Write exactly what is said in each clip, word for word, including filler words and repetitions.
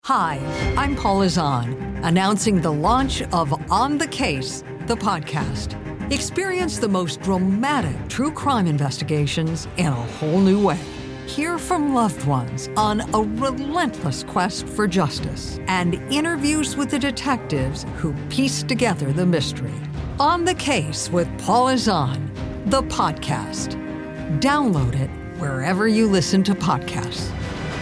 Hi, I'm Paula Zahn, announcing the launch of On the Case, the podcast. Experience the most dramatic true crime investigations in a whole new way. Hear from loved ones on a relentless quest for justice and interviews with the detectives who piece together the mystery. On the Case with Paula Zahn, the podcast. Download it wherever you listen to podcasts.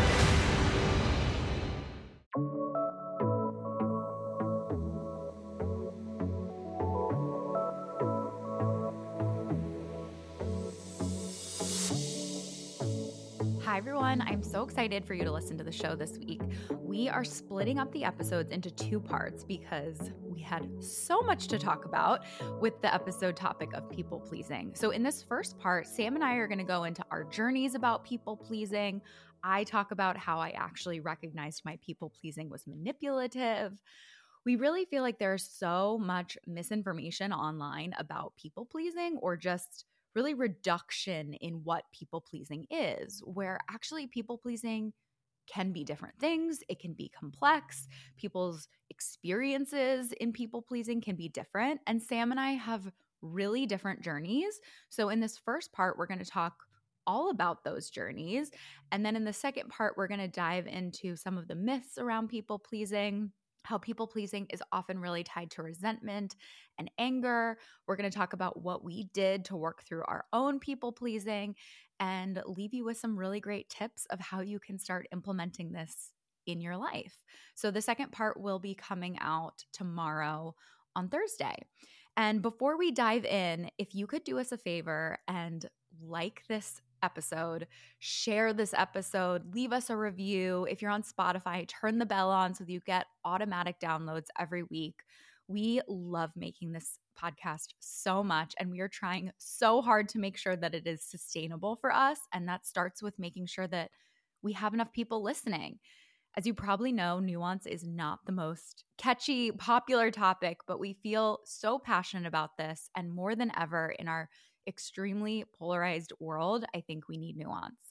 Hi, everyone. I'm so excited for you to listen to the show this week. We are splitting up the episodes into two parts because we had so much to talk about with the episode topic of people pleasing. So in this first part, Sam and I are going to go into our journeys about people pleasing. I talk about how I actually recognized my people pleasing was manipulative. We really feel like there's so much misinformation online about people pleasing, or just really reduction in what people pleasing is, where actually people pleasing can be different things. It can be complex. People's experiences in people pleasing can be different. And Sam and I have really different journeys. So in this first part, we're going to talk all about those journeys. And then in the second part, we're going to dive into some of the myths around people pleasing, how people pleasing is often really tied to resentment and anger. We're going to talk about what we did to work through our own people pleasing and leave you with some really great tips of how you can start implementing this in your life. So the second part will be coming out tomorrow on Thursday. And before we dive in, if you could do us a favor and like this episode, share this episode, leave us a review. If you're on Spotify, turn the bell on so that you get automatic downloads every week. We love making this podcast so much, and we are trying so hard to make sure that it is sustainable for us. And that starts with making sure that we have enough people listening. As you probably know, nuance is not the most catchy, popular topic, but we feel so passionate about this. And more than ever in our extremely polarized world, I think we need nuance.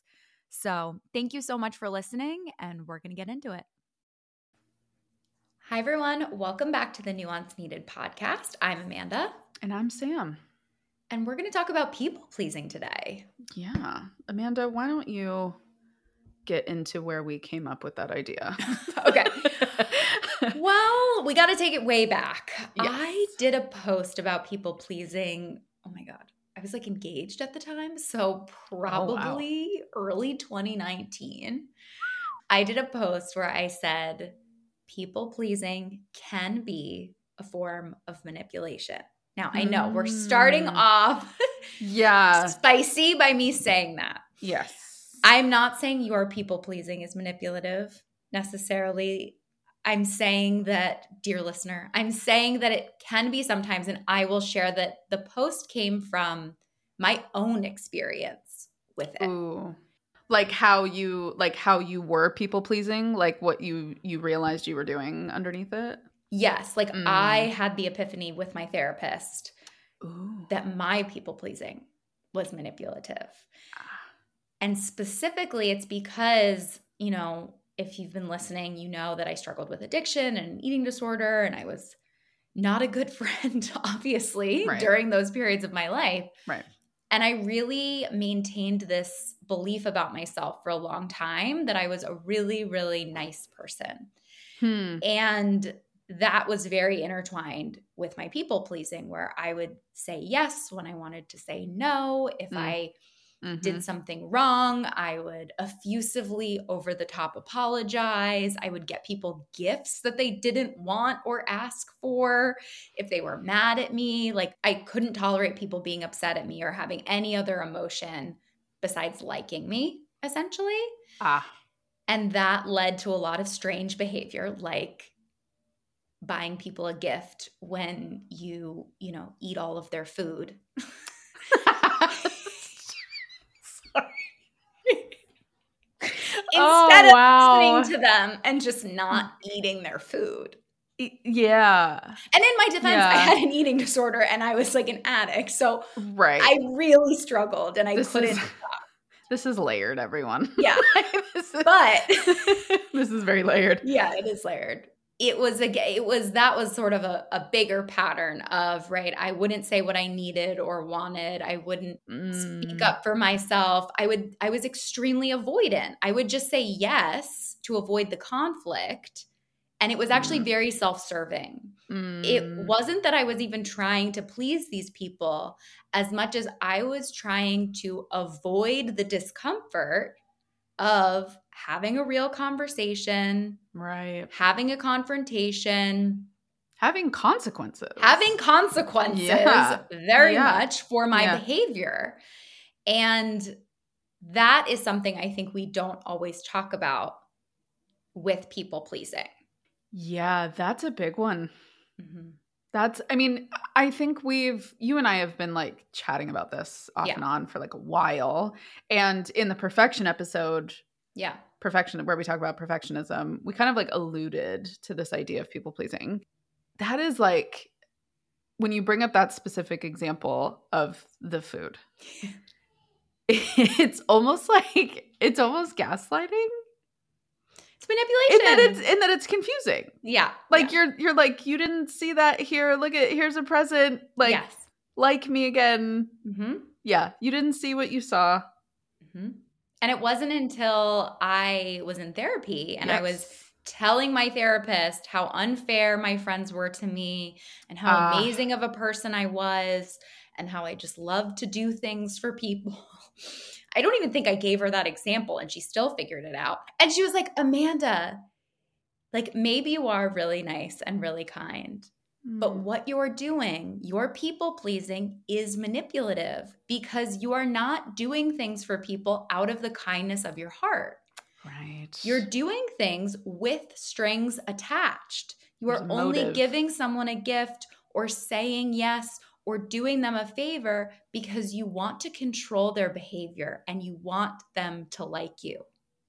So thank you so much for listening, and we're going to get into it. Hi, everyone. Welcome back to the Nuance Needed podcast. I'm Amanda. And I'm Sam. And we're going to talk about people pleasing today. Yeah. Amanda, why don't you get into where we came up with that idea? Okay. Well, we got to take it way back. Yes. I did a post about people pleasing. Oh my God. I was like engaged at the time. So probably oh, wow. early twenty nineteen. I did a post where I said, people pleasing can be a form of manipulation. Now, I know mm. we're starting off yeah. spicy by me saying that. Yes. I'm not saying your people pleasing is manipulative necessarily. I'm saying that, dear listener, I'm saying that it can be sometimes, and I will share that the post came from my own experience with it. Ooh. Like how you like how you were people pleasing, like what you you realized you were doing underneath it? Yes, like mm. I had the epiphany with my therapist Ooh. that my people pleasing was manipulative. Ah. And specifically it's because, you know, if you've been listening, you know that I struggled with addiction and eating disorder, and I was not a good friend, obviously, right. during those periods of my life. Right. And I really maintained this belief about myself for a long time that I was a really, really nice person. Hmm. And that was very intertwined with my people pleasing, where I would say yes when I wanted to say no. If mm. I Mm-hmm. did something wrong, I would effusively, over the top apologize. I would get people gifts that they didn't want or ask for if they were mad at me. Like, I couldn't tolerate people being upset at me or having any other emotion besides liking me, essentially. Ah. And that led to a lot of strange behavior, like buying people a gift when you, you know, eat all of their food. Instead oh, wow. of listening to them and just not eating their food. Yeah. And in my defense, yeah. I had an eating disorder and I was like an addict. So right. I really struggled and I this couldn't is, stop. This is layered, everyone. Yeah. this is, But this is very layered. Yeah, it is layered. It was a, it was, that was sort of a, a bigger pattern of, right, I wouldn't say what I needed or wanted. I wouldn't Mm. speak up for myself. I would, I was extremely avoidant. I would just say yes to avoid the conflict. And it was actually Mm. very self-serving. Mm. It wasn't that I was even trying to please these people as much as I was trying to avoid the discomfort of having a real conversation, Right. having a confrontation, Having consequences. having consequences Yeah. very Yeah. much for my Yeah. behavior. And that is something I think we don't always talk about with people pleasing. Yeah, that's a big one. Mm-hmm. That's, I mean, I think we've, you and I have been like chatting about this off Yeah. and on for like a while. And in the perfection episode, Yeah. perfection, where we talk about perfectionism, we kind of like alluded to this idea of people pleasing. That is like, when you bring up that specific example of the food, it's almost like, it's almost gaslighting. It's manipulation. In that it's in that it's confusing. yeah. Like yeah. you're you're like, you didn't see that here. Look at, here's a present. Like yes. like me again. Mm-hmm. Yeah, you didn't see what you saw. Mm-hmm. And it wasn't until I was in therapy and I was Yes. telling my therapist how unfair my friends were to me and how Ah. amazing of a person I was and how I just loved to do things for people. I don't even think I gave her that example and she still figured it out. And she was like, Amanda, like maybe you are really nice and really kind, but Mm. what you're doing, your people pleasing, is manipulative because you are not doing things for people out of the kindness of your heart. Right. You're doing things with strings attached. You are There's a only motive. giving someone a gift or saying yes or doing them a favor because you want to control their behavior and you want them to like you.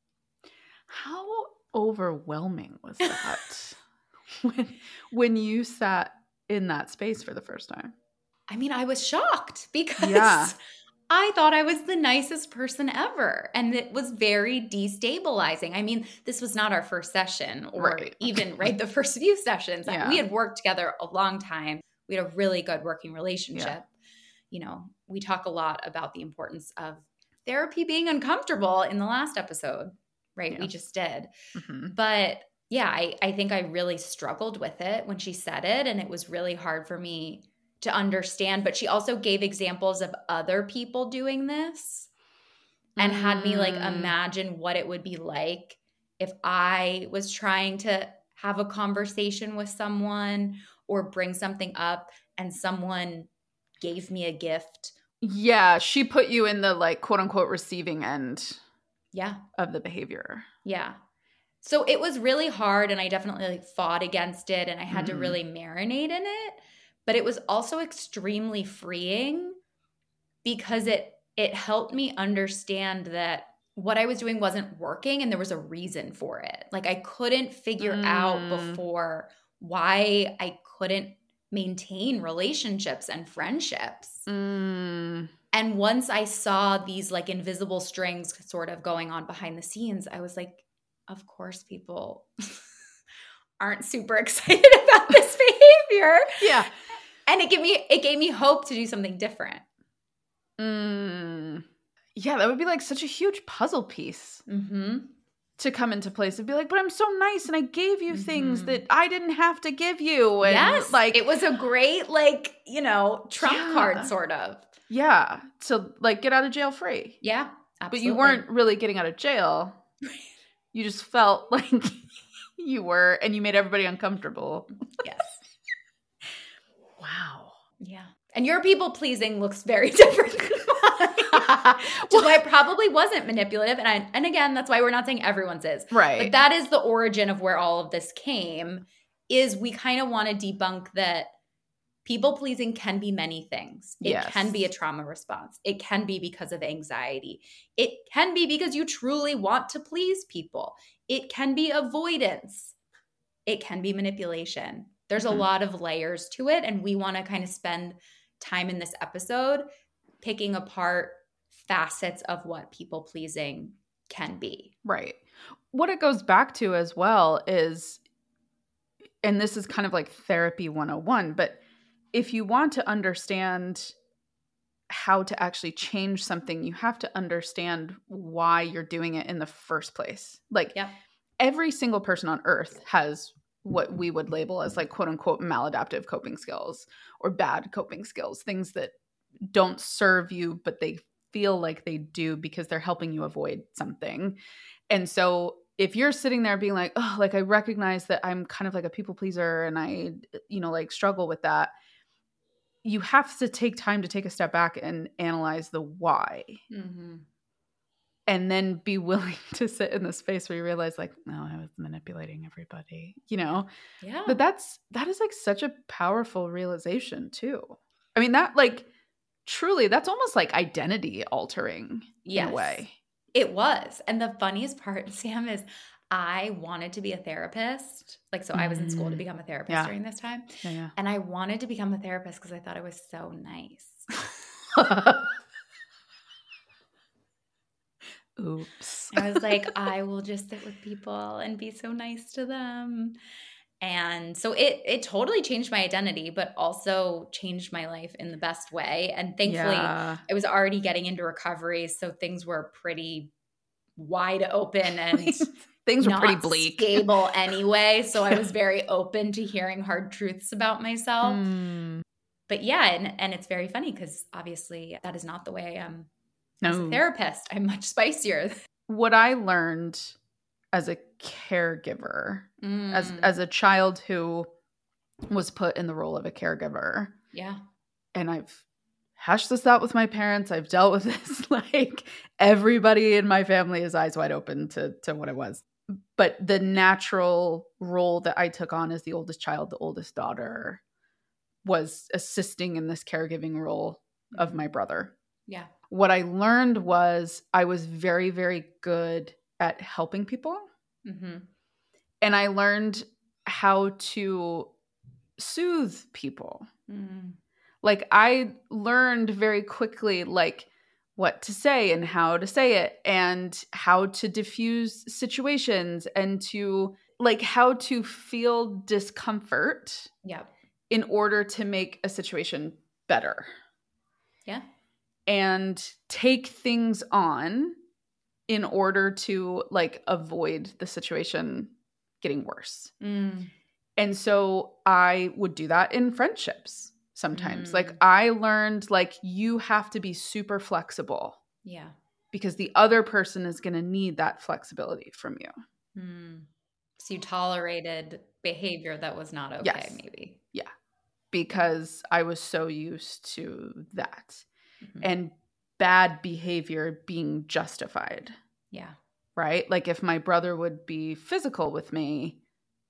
How overwhelming was that when when you sat in that space for the first time? I mean, I was shocked because Yeah. I thought I was the nicest person ever. And it was very destabilizing. I mean, this was not our first session or Right. even right the first few sessions. Yeah. We had worked together a long time. We had a really good working relationship. Yeah. You know, we talk a lot about the importance of therapy being uncomfortable in the last episode, right? Yeah. We just did. Mhm. But yeah, I, I think I really struggled with it when she said it. And it was really hard for me to understand. But she also gave examples of other people doing this and had me like Mm. imagine what it would be like if I was trying to have a conversation with someone or bring something up and someone gave me a gift. Yeah, she put you in the like quote unquote receiving end Yeah. of the behavior. Yeah. So it was really hard and I definitely like fought against it and I had to Mhm. really marinate in it, but it was also extremely freeing because it it helped me understand that what I was doing wasn't working and there was a reason for it. Like I couldn't figure out Mm. before why I couldn't maintain relationships and friendships. Mm. And once I saw these like invisible strings sort of going on behind the scenes, I was like, of course people aren't super excited about this behavior. Yeah. And it gave me it gave me hope to do something different. Mm. Yeah, that would be like such a huge puzzle piece Mm-hmm. to come into place. It'd be like, but I'm so nice and I gave you things Mhm. that I didn't have to give you. And Yes. like it was a great, like, you know, trump Yeah. card sort of. yeah, to like get out of jail free. Yeah. But Absolutely. you weren't really getting out of jail. You just felt like you were, and you made everybody uncomfortable. Yes. Wow. Yeah. And your people pleasing looks very different than mine. Which is why it probably wasn't manipulative. And I, and again, that's why we're not saying everyone's is. Right. But that is the origin of where all of this came, is we kind of want to debunk that people pleasing can be many things. It Yes. can be a trauma response. It can be because of anxiety. It can be because you truly want to please people. It can be avoidance. It can be manipulation. There's Mhm. a lot of layers to it. And we want to kind of spend time in this episode picking apart facets of what people pleasing can be. Right. What it goes back to as well is, and this is kind of like therapy one oh one, but if you want to understand how to actually change something, you have to understand why you're doing it in the first place. Like Yeah. every single person on earth has what we would label as like quote unquote maladaptive coping skills or bad coping skills, things that don't serve you, but they feel like they do because they're helping you avoid something. And so if you're sitting there being like, oh, like I recognize that I'm kind of like a people pleaser and I, you know, like struggle with that, you have to take time to take a step back and analyze the why. Mm-hmm. And then be willing to sit in the space where you realize like, no, I was manipulating everybody, you know? Yeah. But that's, that is like such a powerful realization too. I mean, that like truly, that's almost like identity altering Yes. in a way. It was. And the funniest part, Sam, is I wanted to be a therapist. Like, so I was in school to become a therapist Yeah. during this time. Yeah, yeah. And I wanted to become a therapist because I thought I was so nice. Oops. I was like, I will just sit with people and be so nice to them. And so it it totally changed my identity, but also changed my life in the best way. And thankfully, Yeah. I was already getting into recovery, so things were pretty wide open and Things were not pretty bleak. stable anyway. So I was very open to hearing hard truths about myself. Mm. But yeah, and, and it's very funny because obviously that is not the way I am as a No. therapist. I'm much spicier. What I learned as a caregiver, Mm. as as a child who was put in the role of a caregiver, Yeah. and I've hashed this out with my parents. I've dealt with this. Like everybody in my family is eyes wide open to to what it was. But the natural role that I took on as the oldest child, the oldest daughter, was assisting in this caregiving role of my brother. Yeah. What I learned was I was very, very good at helping people. Mm-hmm. And I learned how to soothe people. Mm. Like I learned very quickly, like what to say and how to say it and how to diffuse situations and to like how to feel discomfort Yeah. in order to make a situation better. Yeah. And take things on in order to like avoid the situation getting worse. Mm. And so I would do that in friendships sometimes. Mm. Like I learned like you have to be super flexible Yeah. because the other person is going to need that flexibility from you. Mm. So you tolerated behavior that was not okay, Yes. maybe. Yeah. Because I was so used to that. Mm-hmm. And bad behavior being justified. Yeah. Right? Like if my brother would be physical with me,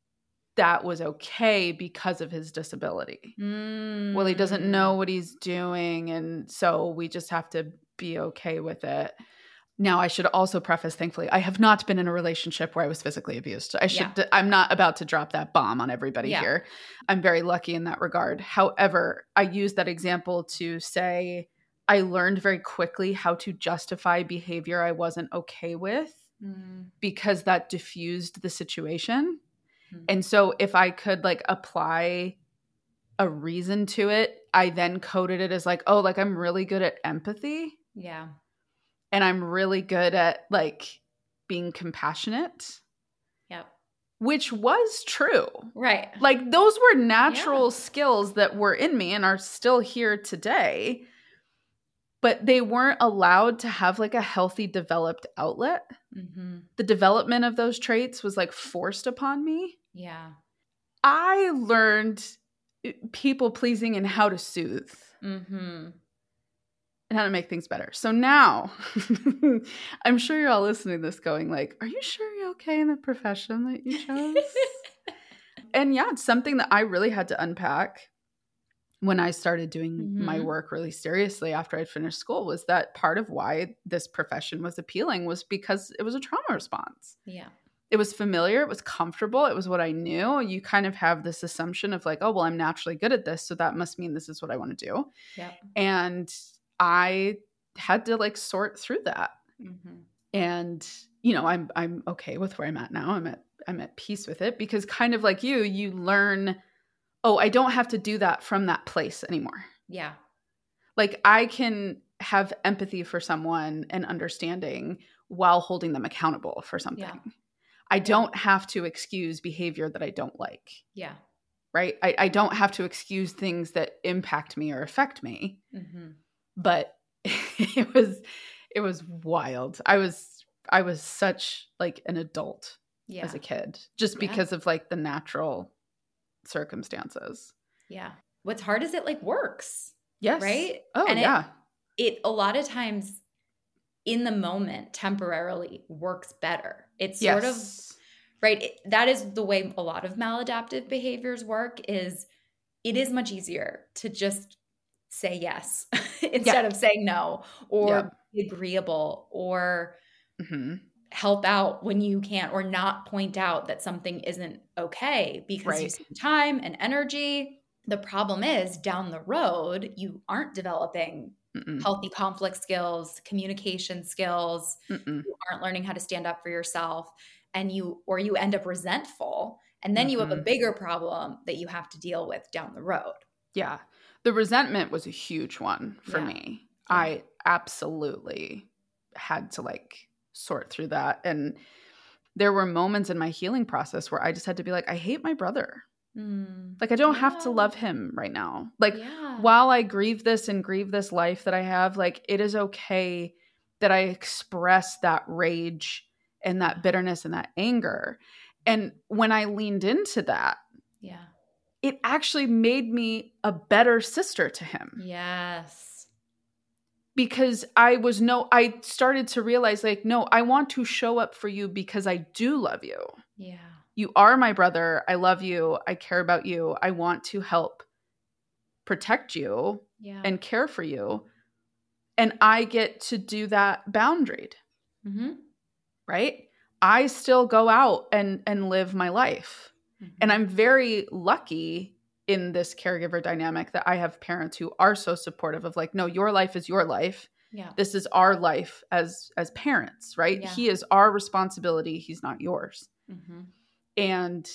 that was okay because of his disability. Mm. Well, he doesn't know what he's doing. And so we just have to be okay with it. Now, I should also preface, thankfully, I have not been in a relationship where I was physically abused. I should, Yeah. I'm not about to drop that bomb on everybody Yeah. here. I'm very lucky in that regard. However, I use that example to say I learned very quickly how to justify behavior I wasn't okay with Mm. because that diffused the situation. Mm. And so if I could like apply a reason to it, I then coded it as like, oh, like I'm really good at empathy. Yeah. And I'm really good at like being compassionate, Yep. which was true. Right. Like those were natural Yeah. skills that were in me and are still here today, but they weren't allowed to have like a healthy developed outlet. Mm-hmm. The development of those traits was like forced upon me. Yeah. I learned people pleasing and how to soothe. Mm-hmm. And how to make things better. So now, I'm sure you're all listening to this going like, are you sure you're okay in the profession that you chose? And yeah, it's something that I really had to unpack when I started doing Mm-hmm. my work really seriously after I'd finished school, was that part of why this profession was appealing was because it was a trauma response. Yeah. It was familiar. It was comfortable. It was what I knew. You kind of have this assumption of like, oh, well, I'm naturally good at this, so that must mean this is what I want to do. Yep. And I had to like sort through that. Mm-hmm. And, you know, I'm, I'm okay with where I'm at now. I'm at, I'm at peace with it because kind of like you, you learn, oh, I don't have to do that from that place anymore. Yeah. Like I can have empathy for someone and understanding while holding them accountable for something. Yeah. I don't have to excuse behavior that I don't like. Yeah. Right? I, I don't have to excuse things that impact me or affect me. Mm-hmm. But it was it was wild. I was I was such like an adult yeah. as a kid just yeah. because of like the natural circumstances. Yeah. What's hard is it like works. Yes. Right? Oh, and yeah. It, it a lot of times in the moment temporarily works better. It's sort yes. of right. It, that is the way a lot of maladaptive behaviors work is it is much easier to just say yes instead yeah. of saying no or yeah. be agreeable or mm-hmm. help out when you can't or not point out that something isn't okay because right. you spend time and energy. The problem is down the road, you aren't developing Mm-mm. healthy conflict skills, communication skills. Mm-mm. You aren't learning how to stand up for yourself and you, or you end up resentful. And then mm-hmm. you have a bigger problem that you have to deal with down the road. Yeah. The resentment was a huge one for yeah. me. Yeah. I absolutely had to like sort through that. And there were moments in my healing process where I just had to be like, I hate my brother. Mm. Like, I don't yeah. have to love him right now. Like, yeah. while I grieve this and grieve this life that I have, like, it is okay that I express that rage and that bitterness and that anger. And when I leaned into that, yeah, it actually made me a better sister to him. Yes. Because I was no, I started to realize like, no, I want to show up for you because I do love you. Yeah. You are my brother. I love you. I care about you. I want to help protect you yeah. and care for you. And I get to do that boundaried. Mm-hmm. Right? I still go out and, and live my life. Mm-hmm. And I'm very lucky in this caregiver dynamic that I have parents who are so supportive of like, no, your life is your life. Yeah. This is our life as, as parents, right? Yeah. He is our responsibility. He's not yours. Mm-hmm. And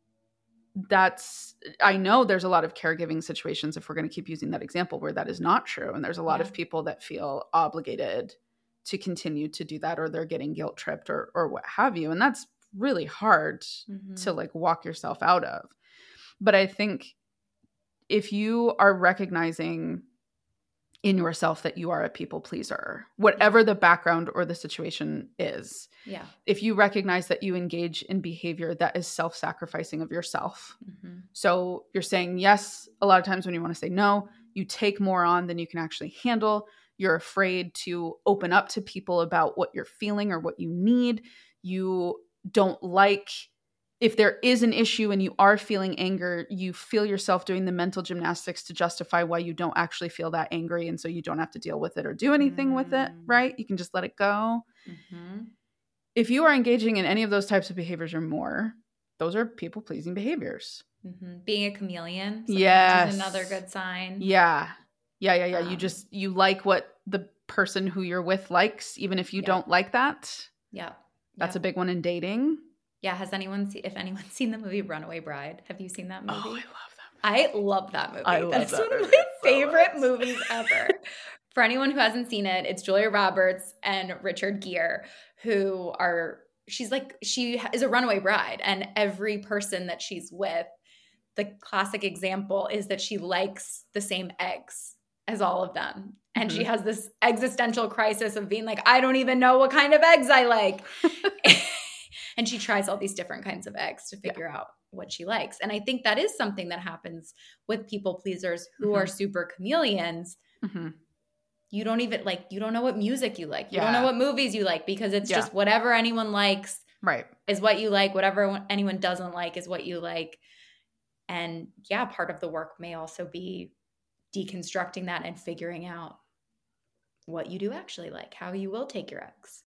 that's, I know there's a lot of caregiving situations, if we're going to keep using that example, where that is not true. And there's a lot yeah. of people that feel obligated to continue to do that, or they're getting guilt tripped or, or what have you. And that's really hard mm-hmm. to like walk yourself out of. But I think if you are recognizing in yourself that you are a people pleaser, whatever the background or the situation is, yeah. if you recognize that you engage in behavior that is self-sacrificing of yourself. Mm-hmm. So you're saying yes a lot of times when you want to say no, you take more on than you can actually handle. You're afraid to open up to people about what you're feeling or what you need. You don't like, if there is an issue and you are feeling anger, you feel yourself doing the mental gymnastics to justify why you don't actually feel that angry. And so you don't have to deal with it or do anything mm-hmm. with it, right? You can just let it go. Mm-hmm. If you are engaging in any of those types of behaviors or more, those are people-pleasing behaviors. Mm-hmm. Being a chameleon. Yes. Is another good sign. Yeah. Yeah, yeah, yeah. Um, you just, you like what the person who you're with likes, even if you yeah. don't like that. Yeah. That's yeah. a big one in dating. Yeah. Has anyone, see, if anyone's seen the movie Runaway Bride, have you seen that movie? Oh, I love that movie. I love that movie. I love That's that one movie of my so favorite much. movies ever. For anyone who hasn't seen it, it's Julia Roberts and Richard Gere, who are, she's like, she is a runaway bride, and every person that she's with, the classic example is that she likes the same eggs as all of them. And mm-hmm. she has this existential crisis of being like, I don't even know what kind of eggs I like. And she tries all these different kinds of eggs to figure yeah. out what she likes. And I think that is something that happens with people pleasers who mm-hmm. are super chameleons. Mm-hmm. You don't even like, you don't know what music you like. You yeah. don't know what movies you like, because it's yeah. just whatever anyone likes right. is what you like. Whatever anyone doesn't like is what you like. And yeah, part of the work may also be deconstructing that and figuring out what you do actually like, how you will take your eggs.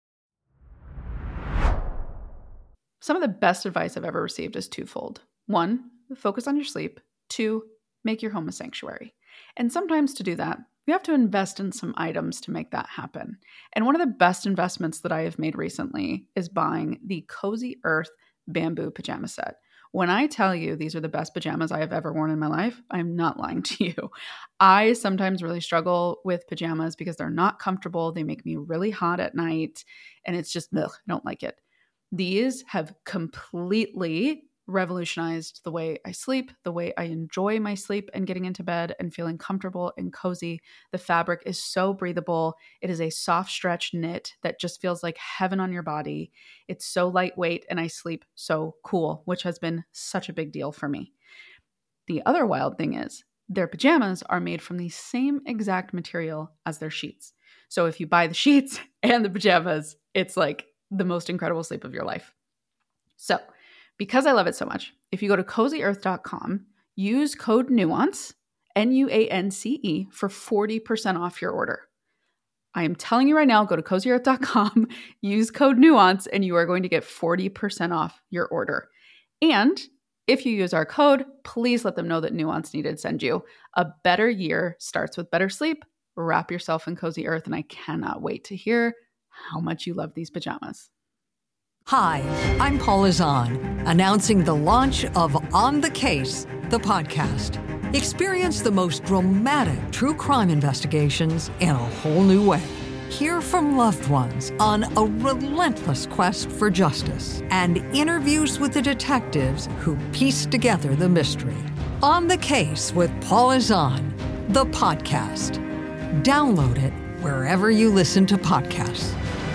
Some of the best advice I've ever received is twofold. One, focus on your sleep. Two, make your home a sanctuary. And sometimes to do that, we have to invest in some items to make that happen. And one of the best investments that I have made recently is buying the Cozy Earth bamboo pajama set. When I tell you these are the best pajamas I have ever worn in my life, I'm not lying to you. I sometimes really struggle with pajamas because they're not comfortable. They make me really hot at night, and it's just, ugh, I don't like it. These have completely revolutionized the way I sleep, the way I enjoy my sleep and getting into bed and feeling comfortable and cozy. The fabric is so breathable. It is a soft stretch knit that just feels like heaven on your body. It's so lightweight and I sleep so cool, which has been such a big deal for me. The other wild thing is their pajamas are made from the same exact material as their sheets. So if you buy the sheets and the pajamas, it's like the most incredible sleep of your life. So because I love it so much, if you go to cozy earth dot com, use code NUANCE, N U A N C E, for forty percent off your order. I am telling you right now, go to cozy earth dot com, use code NUANCE, and you are going to get forty percent off your order. And if you use our code, please let them know that Nuance needed to send you. A better year starts with better sleep. Wrap yourself in Cozy Earth, and I cannot wait to hear how much you love these pajamas. Hi, I'm Paula Zahn, announcing the launch of On the Case, the podcast. Experience the most dramatic true crime investigations in a whole new way. Hear from loved ones on a relentless quest for justice and interviews with the detectives who piece together the mystery. On the Case with Paula Zahn, the podcast. Download it wherever you listen to podcasts.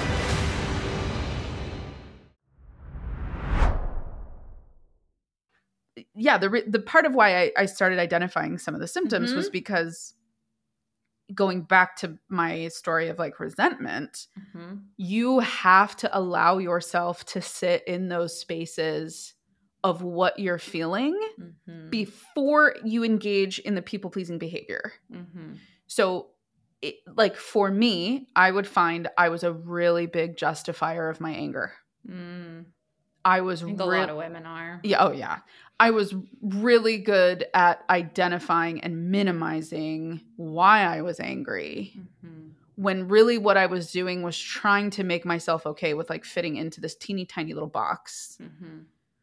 Yeah, the the part of why I, I started identifying some of the symptoms Mm-hmm. was because going back to my story of like resentment, Mm-hmm. you have to allow yourself to sit in those spaces of what you're feeling Mm-hmm. before you engage in the people-pleasing behavior. Mm-hmm. So it, like for me, I would find I was a really big justifier of my anger. Mm. I was I think a re- lot of women are. Yeah, oh yeah. I was really good at identifying and minimizing why I was angry, Mm-hmm. when really what I was doing was trying to make myself okay with like fitting into this teeny tiny little box, Mm-hmm.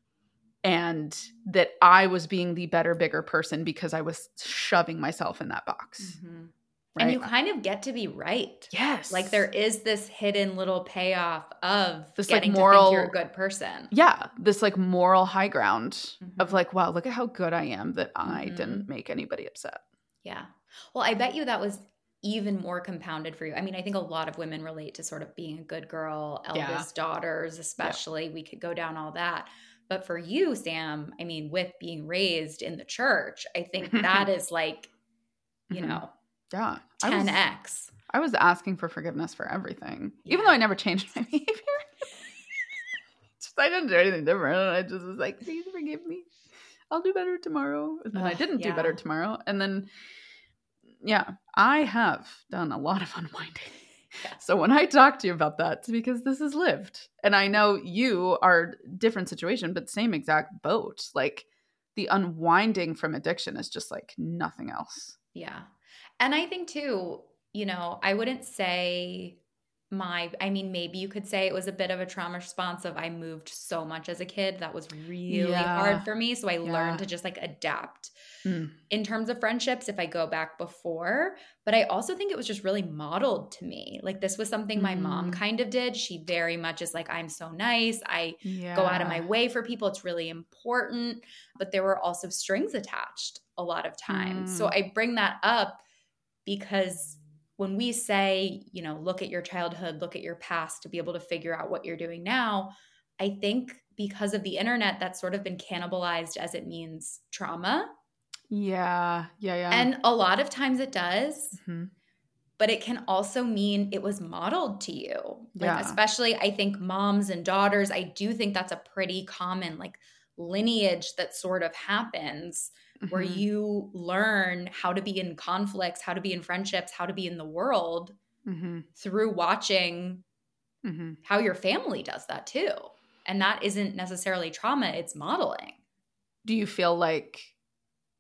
and that I was being the better, bigger person because I was shoving myself in that box. Mm-hmm. Right? And you kind of get to be right. Yes. Like there is this hidden little payoff of This, like, getting moral- to think you're a good person. Yeah, this like moral high ground Mhm. of like, wow, look at how good I am that I Mhm. didn't make anybody upset. Yeah. Well, I bet you that was even more compounded for you. I mean, I think a lot of women relate to sort of being a good girl, eldest daughters, especially. We could go down all that. But for you, Sam, I mean, with being raised in the church, I think that is like, you Mhm. know, Yeah. I was, ten x. I was asking for forgiveness for everything, Yeah. even though I never changed my behavior. Just, I didn't do anything different. I just was like, please forgive me. I'll do better tomorrow. And then I Ugh, didn't do yeah. better tomorrow. And then, yeah, I have done a lot of unwinding. Yeah. So when I talk to you about that, it's because this is lived. And I know you are different situation, but same exact boat. Like the unwinding from addiction is just like nothing else. Yeah. And I think too, you know, I wouldn't say my, I mean, maybe you could say it was a bit of a trauma response of I moved so much as a kid. That was really Yeah. hard for me. So I Yeah. learned to just like adapt Mm. in terms of friendships if I go back before. But I also think it was just really modeled to me. Like this was something my mom Mm. kind of did. She very much is like, I'm so nice. I Yeah. go out of my way for people. It's really important. But there were also strings attached a lot of times. Mm. So I bring that up because when we say, you know, look at your childhood, look at your past to be able to figure out what you're doing now, I think because of the internet, that's sort of been cannibalized as it means trauma. Yeah. Yeah. Yeah. And a lot of times it does. Mhm. But it can also mean it was modeled to you. Like, Yeah. especially I think moms and daughters, I do think that's a pretty common like lineage that sort of happens where Mhm. you learn how to be in conflicts, how to be in friendships, how to be in the world Mhm. through watching Mhm. how your family does that too. And that isn't necessarily trauma, it's modeling. Do you feel like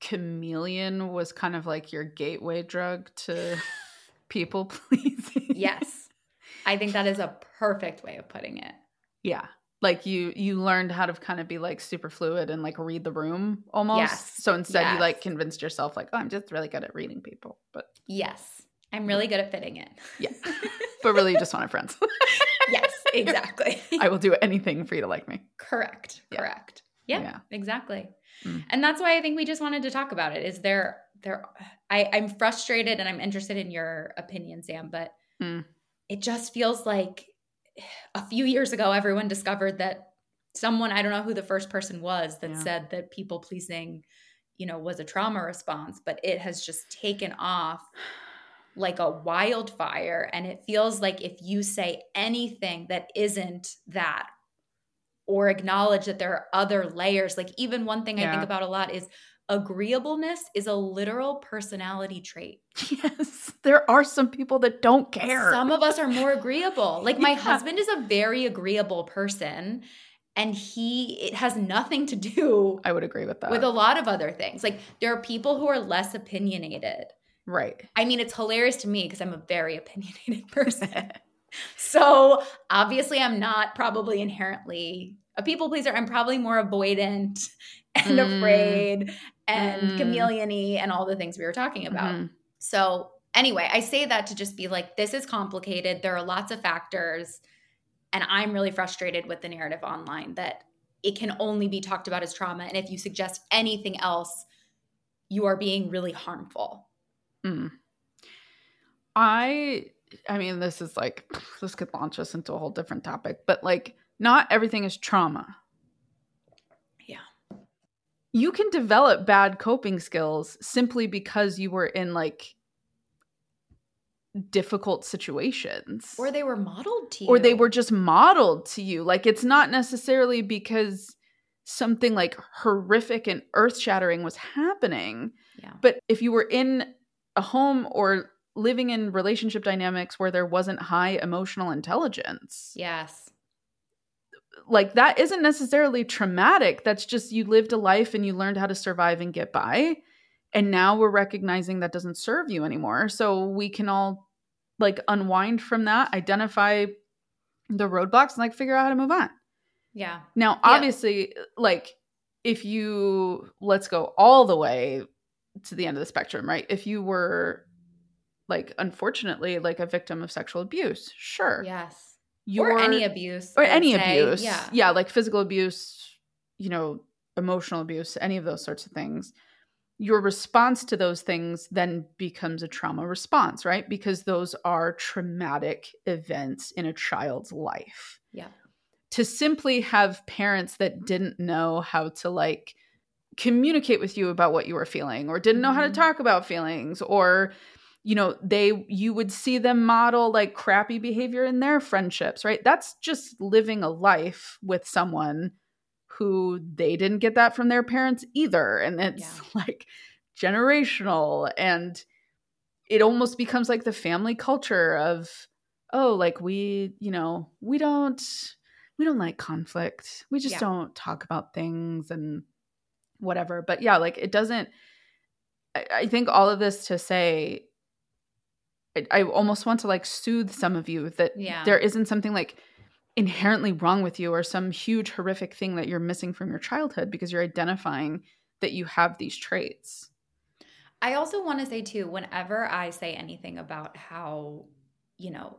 chameleon was kind of like your gateway drug to people pleasing. Yes. I think that is a perfect way of putting it. Yeah. Like you you learned how to kind of be like super fluid and like read the room almost. Yes. So instead Yes. you like convinced yourself like, oh, I'm just really good at reading people. But yes. I'm really good at fitting in. yeah. But really you just wanted friends. Yes, exactly. I will do anything for you to like me. Correct. Yeah. Correct. Yeah, Yeah. exactly. Mm. And that's why I think we just wanted to talk about it. Is there there I, I'm frustrated and I'm interested in your opinion, Sam, but Mm. it just feels like a few years ago everyone discovered that someone, I don't know who the first person was that Yeah. said that people pleasing, you know, was a trauma response, but it has just taken off like a wildfire. And it feels like if you say anything that isn't that, or acknowledge that there are other layers, like even one thing I Yeah. think about a lot is agreeableness is a literal personality trait. Yes. There are some people that don't care. Some of us are more agreeable. Like my Yeah. husband is a very agreeable person, and he, it has nothing to do I would agree with that. with a lot of other things. Like there are people who are less opinionated. Right. I mean, it's hilarious to me because I'm a very opinionated person. So obviously I'm not probably inherently a people pleaser. I'm probably more avoidant and Mm. afraid and Mm. chameleon-y and all the things we were talking about. Mhm. So anyway, I say that to just be like, this is complicated. There are lots of factors. And I'm really frustrated with the narrative online that it can only be talked about as trauma. And if you suggest anything else, you are being really harmful. Mm. I I mean, this is like, this could launch us into a whole different topic, but like, not everything is trauma. Yeah. You can develop bad coping skills simply because you were in like difficult situations. Or they were modeled to you. Or they were just modeled to you. Like, it's not necessarily because something like horrific and earth-shattering was happening. Yeah. But if you were in a home or living in relationship dynamics where there wasn't high emotional intelligence, Yes. like that isn't necessarily traumatic. That's just you lived a life and you learned how to survive and get by. And now we're recognizing that doesn't serve you anymore. So we can all like unwind from that, identify the roadblocks and like figure out how to move on. Yeah. Now, obviously, like if you, let's go all the way to the end of the spectrum, right? If you were like, unfortunately, like a victim of sexual abuse, sure. Yes. You're, or any abuse. Or I would any say. abuse. Yeah. Yeah, like physical abuse, you know, emotional abuse, any of those sorts of things. Your response to those things then becomes a trauma response, right? Because those are traumatic events in a child's life. Yeah. To simply have parents that didn't know how to like communicate with you about what you were feeling or didn't know how to Mhm. talk about feelings, or you know, they you would see them model like crappy behavior in their friendships, right? That's just living a life with someone who they didn't get that from their parents either. And it's Yeah. like generational, and it almost becomes like the family culture of, oh, like we, you know, we don't, we don't like conflict. We just Yeah. don't talk about things and whatever. But yeah, like it doesn't, I, I think all of this to say, I, I almost want to like soothe some of you that Yeah. there isn't something like inherently wrong with you or some huge horrific thing that you're missing from your childhood, because you're identifying that you have these traits. I also want to say too, whenever I say anything about how, you know,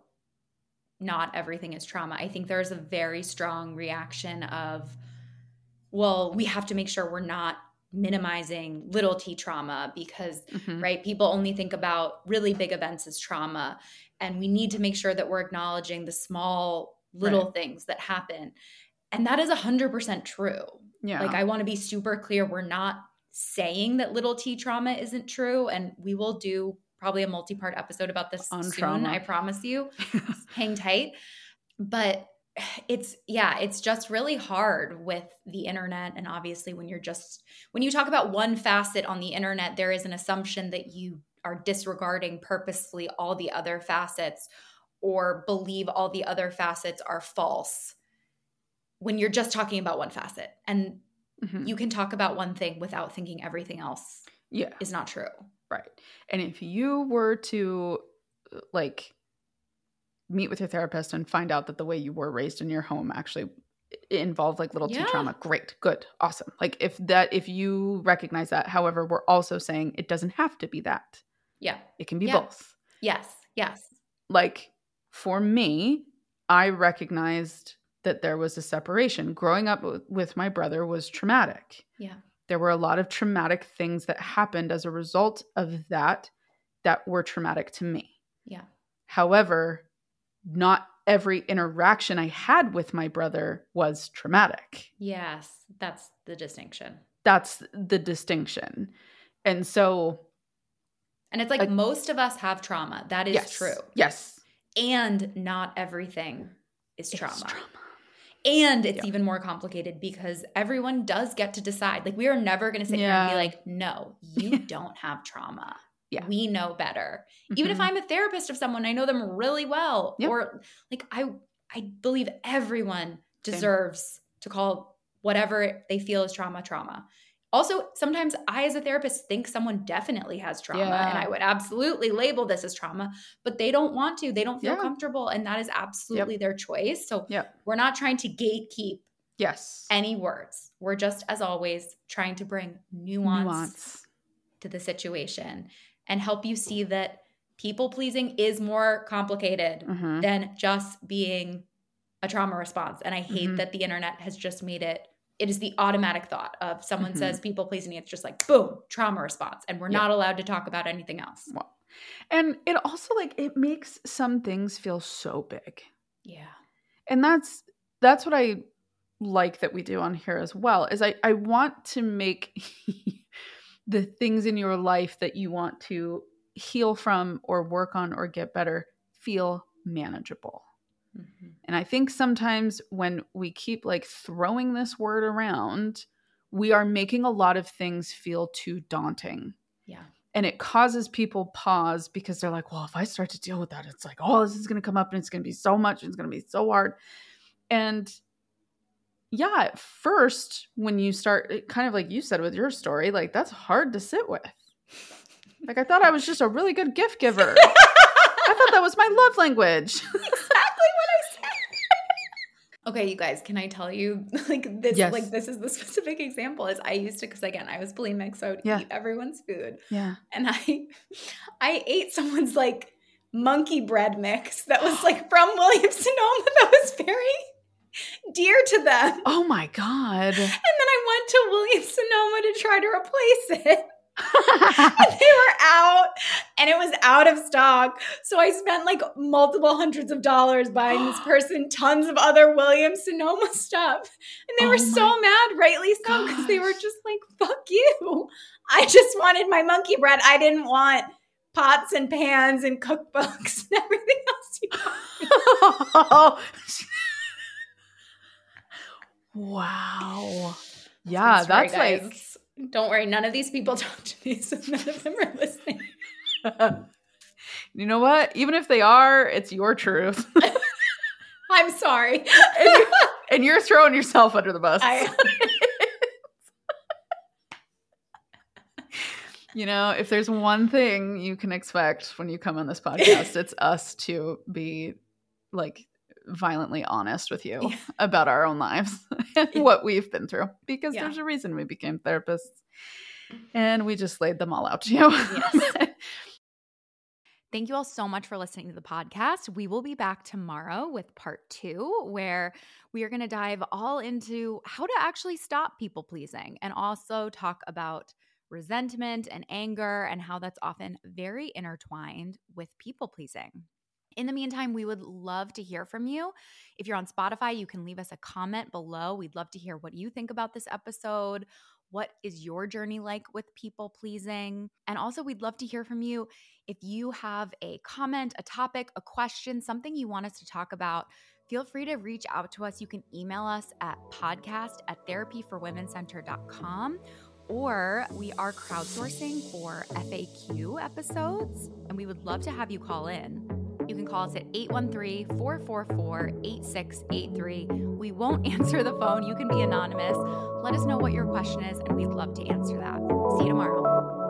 not everything is trauma, I think there's a very strong reaction of, well, we have to make sure we're not minimizing little t trauma because, Mhm. right, people only think about really big events as trauma. And we need to make sure that we're acknowledging the small little Right. things that happen. And that is one hundred percent true. Yeah. Like, I want to be super clear. We're not saying that little t trauma isn't true. And we will do probably a multi-part episode about this On soon. trauma. I promise you. Hang tight. But it's, yeah, it's just really hard with the internet. And obviously when you're just, when you talk about one facet on the internet, there is an assumption that you are disregarding purposefully all the other facets or believe all the other facets are false when you're just talking about one facet. And mm-hmm. you can talk about one thing without thinking everything else yeah. is not true. Right. And if you were to like meet with your therapist and find out that the way you were raised in your home actually involved like little yeah. T trauma, great, good, awesome. Like if that, if you recognize that, however, we're also saying it doesn't have to be that. Yeah. It can be yeah. both. Yes. Yes. Like for me, I recognized that there was a separation. Growing up w- with my brother was traumatic. Yeah. There were a lot of traumatic things that happened as a result of that that were traumatic to me. Yeah. However, not every interaction I had with my brother was traumatic. Yes, that's the distinction. That's the distinction. And so... And it's like uh, most of us have trauma. That is yes, true. Yes. And not everything is trauma. It's trauma. And it's yeah. even more complicated because everyone does get to decide. Like we are never going to sit yeah. here and be like, no, you don't have trauma. Yeah. We know better. Mm-hmm. Even if I'm a therapist of someone, I know them really well. Yep. Or like I I believe everyone deserves Same. to call whatever they feel is trauma, trauma. Also, sometimes I as a therapist think someone definitely has trauma yeah. and I would absolutely label this as trauma, but they don't want to. They don't feel yeah. comfortable and that is absolutely yep. their choice. So yep. we're not trying to gatekeep yes. any words. We're just, as always, trying to bring nuance, nuance. to the situation and help you see that people pleasing is more complicated mm-hmm. than just being a trauma response. And I hate mm-hmm. that the internet has just made it, it is the automatic thought of someone mm-hmm. says people pleasing, it's just like, boom, trauma response. And we're yeah. not allowed to talk about anything else. Well, and it also like, it makes some things feel so big. Yeah. And that's, that's what I like that we do on here as well, is I, I want to make the things in your life that you want to heal from or work on or get better feel manageable. Mm-hmm. And I think sometimes when we keep like throwing this word around, we are making a lot of things feel too daunting. Yeah. And it causes people pause because they're like, well, if I start to deal with that, it's like, oh, this is going to come up and it's going to be so much. It's going to be so hard. And yeah, at first, when you start, kind of like you said with your story, like that's hard to sit with. Like I thought I was just a really good gift giver. I thought that was my love language. Exactly what I said. Okay, you guys, can I tell you like this? Yes. Like this is the specific example. Is I used to, because again, I was bulimic, so I would yeah. eat everyone's food. Yeah, and I, I ate someone's like monkey bread mix that was like from Williams-Sonoma that was very dear to them. Oh my God. And then I went to Williams-Sonoma to try to replace it. And they were out and it was out of stock. So I spent like multiple hundreds of dollars buying this person tons of other Williams-Sonoma stuff. And they oh were so mad, rightly so, because they were just like, fuck you. I just wanted my monkey bread. I didn't want pots and pans and cookbooks and everything else you got. Wow. Yeah, that's guys. like... Don't worry. None of these people talk to me, so none of them are listening. You know what? Even if they are, it's your truth. I'm sorry. and, you're, and you're throwing yourself under the bus. I You know, if there's one thing you can expect when you come on this podcast, it's us to be like violently honest with you yeah. about our own lives and yeah. what we've been through, because yeah. there's a reason we became therapists and we just laid them all out to you. Yes. Thank you all so much for listening to the podcast. We will be back tomorrow with part two, where we are going to dive all into how to actually stop people pleasing and also talk about resentment and anger and how that's often very intertwined with people pleasing. In the meantime, we would love to hear from you. If you're on Spotify, you can leave us a comment below. We'd love to hear what you think about this episode. What is your journey like with people pleasing? And also, we'd love to hear from you. If you have a comment, a topic, a question, something you want us to talk about, feel free to reach out to us. You can email us at podcast at therapy for women center dot com. Or we are crowdsourcing for F A Q episodes, and we would love to have you call in. You can call us at eight one three, four four four, eight six eight three. We won't answer the phone. You can be anonymous. Let us know what your question is, and we'd love to answer that. See you tomorrow.